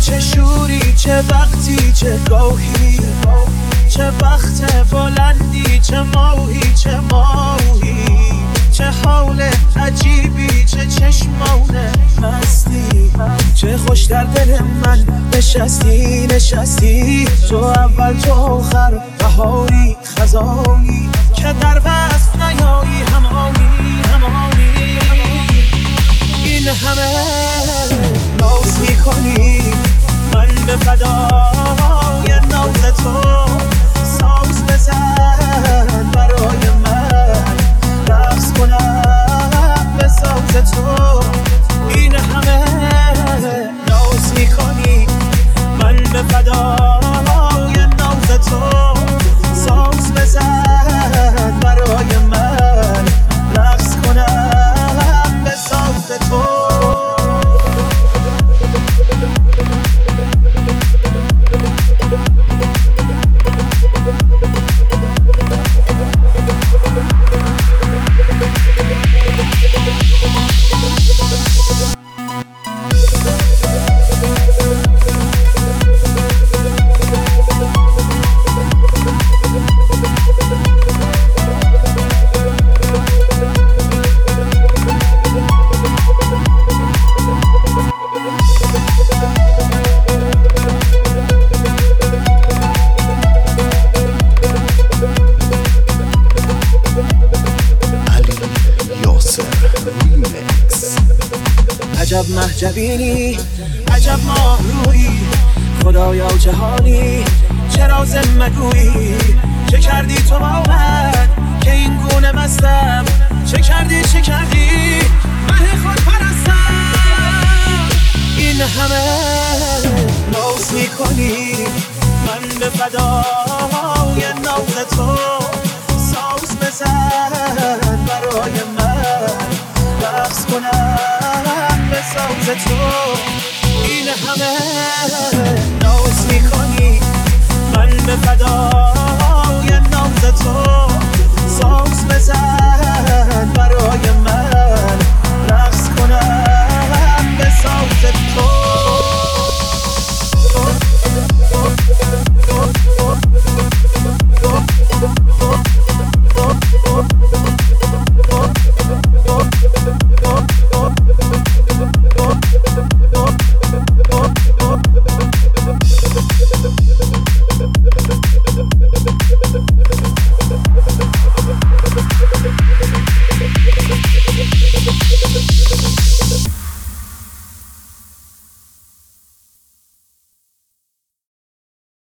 چه شوری، چه وقتی، چه گاهی، چه وقت بلندی، چه ماهی، چه ماهی، چه حال عجیبی، چه چشمان مستی، چه خوش در دل من نشستی نشستی. تو اول تو آخر، بهاری خزانی که در وصف نیایی، همانی همانی. این همه ناز میکنی، من به فدای ناز تو. ساز بزن برای من، رقص کنم به ساز تو. این همه ناز میکنی، من به فدای ناز تو. ساز بزن برای من، رقص کنم به ساز تو. عجب محجبینی، عجب ماه رویی، خدایا جهانی چرا مگویی. چه کردی تو با من که این گونه مستم؟ چه کردی چه کردی مه خود پرستم؟ این همه ناز میکنی، من به فدای ناز تو. ساز بزن برای من، رقص کنم به ساز تو. این همه